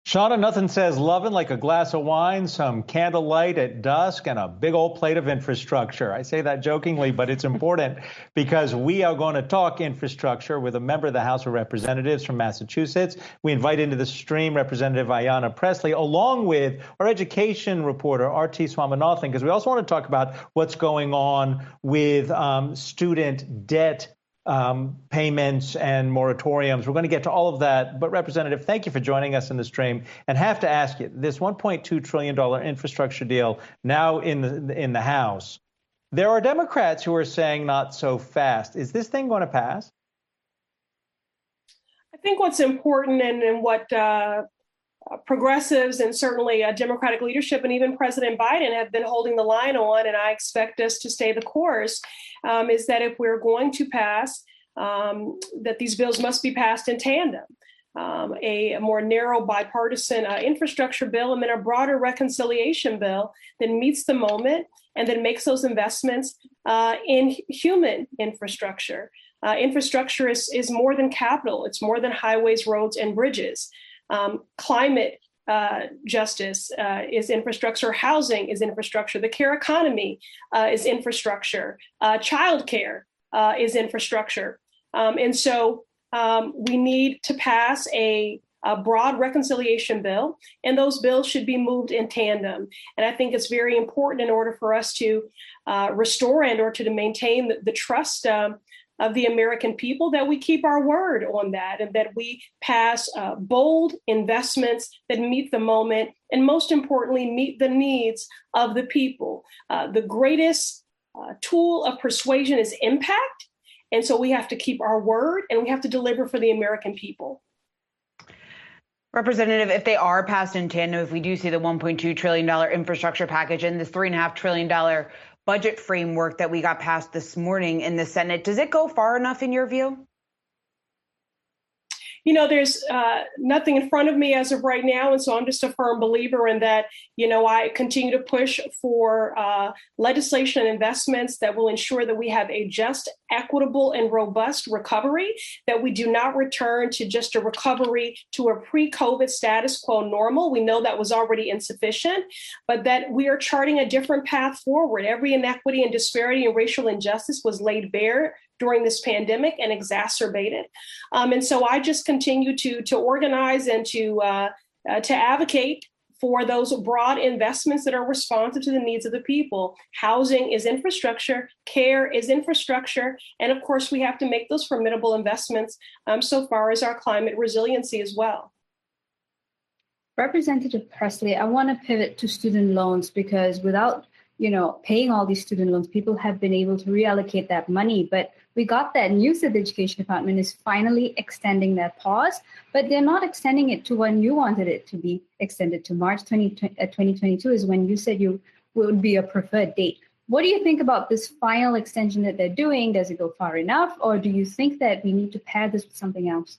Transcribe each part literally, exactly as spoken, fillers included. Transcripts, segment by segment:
Shauna, nothing says loving like a glass of wine, some candlelight at dusk, and a big old plate of infrastructure. I say that jokingly, but it's important because we are going to talk infrastructure with a member of the House of Representatives from Massachusetts. We invite into the stream Representative Ayanna Pressley, along with our education reporter, R T Swaminathan, because we also want to talk about what's going on with um, student debt Um, payments and moratoriums. We're going to get to all of that. But Representative, thank you for joining us in the stream. And have to ask you, this one point two trillion dollars infrastructure deal now in the in the House, there are Democrats who are saying not so fast. Is this thing going to pass? I think what's important and, and what uh, progressives and certainly uh, Democratic leadership and even President Biden have been holding the line on, and I expect us to stay the course, um, is that if we're going to pass, um, that these bills must be passed in tandem. Um, a, a more narrow bipartisan uh, infrastructure bill and then a broader reconciliation bill that meets the moment and then makes those investments uh, in human infrastructure. Uh, infrastructure is, is more than capital. It's more than highways, roads, and bridges. Um, climate uh, justice uh, is infrastructure. Housing is infrastructure. The care economy uh, is infrastructure. Uh, childcare uh, is infrastructure. Um, and so um, we need to pass a, a broad reconciliation bill, and those bills should be moved in tandem. And I think it's very important in order for us to uh, restore and or to maintain the, the trust um, of the American people, that we keep our word on that and that we pass uh, bold investments that meet the moment and most importantly, meet the needs of the people. Uh, the greatest uh, tool of persuasion is impact. And so we have to keep our word and we have to deliver for the American people. Representative, if they are passed in tandem, if we do see the one point two trillion dollars infrastructure package and this three point five trillion dollars budget framework that we got passed this morning in the Senate, does it go far enough in your view? You know, there's uh, nothing in front of me as of right now. And so I'm just a firm believer in that, you know, I continue to push for uh, legislation and investments that will ensure that we have a just, equitable and robust recovery, that we do not return to just a recovery to a pre-COVID status quo normal. We know that was already insufficient, but that we are charting a different path forward. Every inequity and disparity and racial injustice was laid bare during this pandemic and exacerbated. Um, and so I just continue to, to organize and to, uh, uh, to advocate for those broad investments that are responsive to the needs of the people. Housing is infrastructure, care is infrastructure, and of course we have to make those formidable investments um, so far as our climate resiliency as well. Representative Pressley, I want to pivot to student loans because without you know, paying all these student loans, people have been able to reallocate that money. But we got that news that the Education Department is finally extending that pause, but they're not extending it to when you wanted it to be extended to. March twenty twenty-two is when you said you would be a preferred date. What do you think about this final extension that they're doing? Does it go far enough, or do you think that we need to pair this with something else?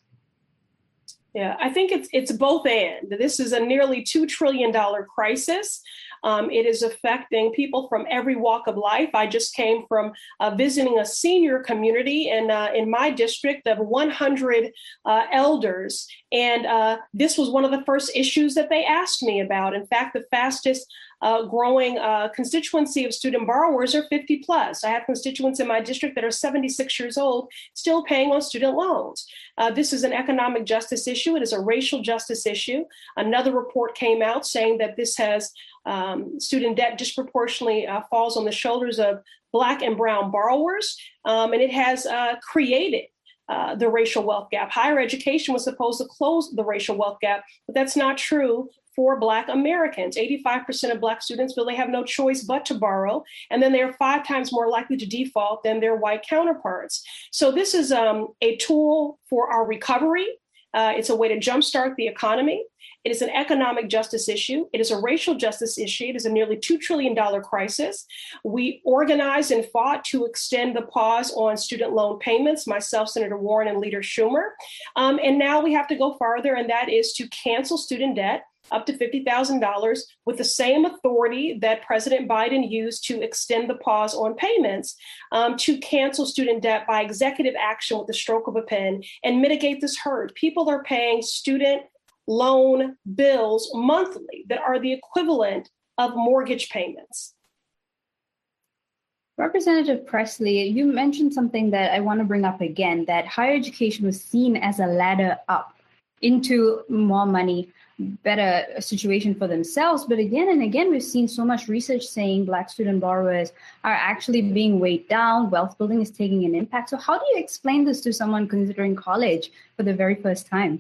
Yeah, I think it's it's both and. This is a nearly two trillion dollars crisis. Um, it is affecting people from every walk of life. I just came from uh, visiting a senior community in, uh, in my district of one hundred uh, elders. And uh, this was one of the first issues that they asked me about. In fact, the fastest uh, growing uh, constituency of student borrowers are fifty plus. I have constituents in my district that are seventy-six years old, still paying on student loans. Uh, this is an economic justice issue. It is a racial justice issue. Another report came out saying that this has um, student debt disproportionately uh, falls on the shoulders of Black and brown borrowers, um, and it has uh, created Uh, the racial wealth gap. Higher education was supposed to close the racial wealth gap, but that's not true for Black Americans. eighty-five percent of Black students feel they have no choice but to borrow, and then they're five times more likely to default than their white counterparts. So this is um, a tool for our recovery. Uh, it's a way to jumpstart the economy. It is an economic justice issue. It is a racial justice issue. It is a nearly two trillion dollars crisis. We organized and fought to extend the pause on student loan payments, myself, Senator Warren, and Leader Schumer. Um, and now we have to go farther, and that is to cancel student debt up to fifty thousand dollars with the same authority that President Biden used to extend the pause on payments, um, to cancel student debt by executive action with the stroke of a pen and mitigate this hurt. People are paying student loan bills monthly that are the equivalent of mortgage payments. Representative Presley, you mentioned something that I want to bring up again, that higher education was seen as a ladder up into more money, better situation for themselves. But again and again, we've seen so much research saying Black student borrowers are actually being weighed down. Wealth building is taking an impact. So how do you explain this to someone considering college for the very first time?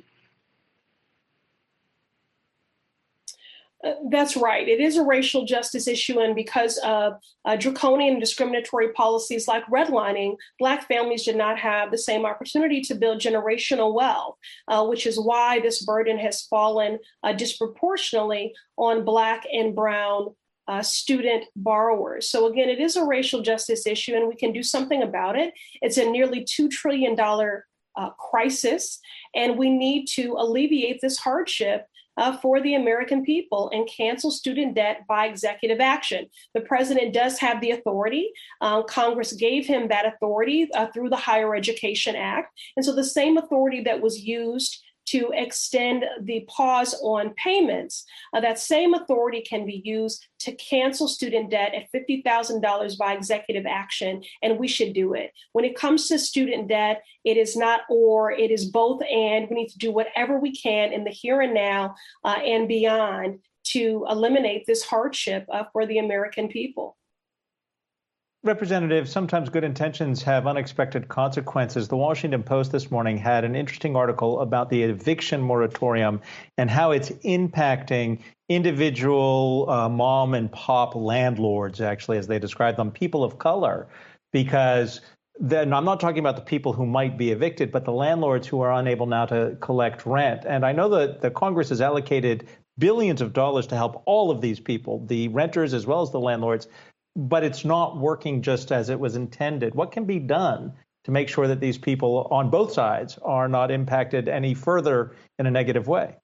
Uh, that's right. It is a racial justice issue, and because of uh, draconian and discriminatory policies like redlining, Black families did not have the same opportunity to build generational wealth, uh, which is why this burden has fallen uh, disproportionately on Black and Brown uh, student borrowers. So again, it is a racial justice issue, and we can do something about it. It's a nearly two trillion dollars uh, crisis, and we need to alleviate this hardship Uh, for the American people and cancel student debt by executive action. The president does have the authority. Uh, Congress gave him that authority uh, through the Higher Education Act. And so the same authority that was used to extend the pause on payments, uh, that same authority can be used to cancel student debt at fifty thousand dollars by executive action, and we should do it. When it comes to student debt, it is not or, it is both and. We need to do whatever we can in the here and now uh, and beyond to eliminate this hardship uh, for the American people. Representative, sometimes good intentions have unexpected consequences. The Washington Post this morning had an interesting article about the eviction moratorium and how it's impacting individual uh, mom and pop landlords, actually, as they describe them, people of color, because then I'm not talking about the people who might be evicted, but the landlords who are unable now to collect rent. And I know that the Congress has allocated billions of dollars to help all of these people, the renters as well as the landlords, but it's not working just as it was intended. What can be done to make sure that these people on both sides are not impacted any further in a negative way?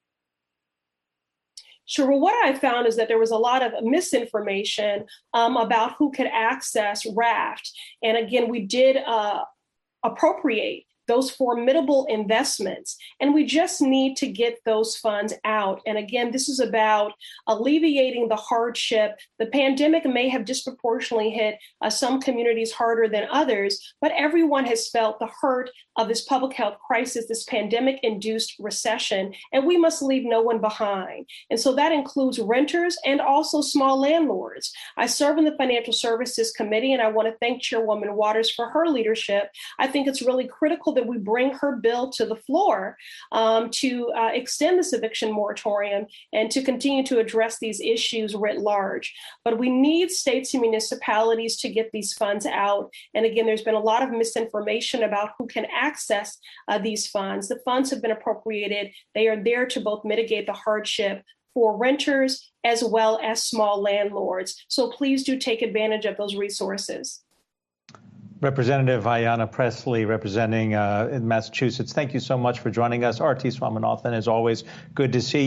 Sure. Well, what I found is that there was a lot of misinformation um, about who could access RAFT. And again, we did uh, appropriate those formidable investments, and we just need to get those funds out. And again, this is about alleviating the hardship. The pandemic may have disproportionately hit uh, some communities harder than others, but everyone has felt the hurt of this public health crisis, this pandemic-induced recession, and we must leave no one behind. And so that includes renters and also small landlords. I serve in the Financial Services Committee, and I want to thank Chairwoman Waters for her leadership. I think it's really critical that we bring her bill to the floor um, to uh, extend this eviction moratorium and to continue to address these issues writ large. But we need states and municipalities to get these funds out. And again, there's been a lot of misinformation about who can access uh, these funds. The funds have been appropriated. They are there to both mitigate the hardship for renters as well as small landlords. So please do take advantage of those resources. Representative Ayanna Pressley, representing uh, in Massachusetts, thank you so much for joining us. R T Swaminathan, as always, good to see you.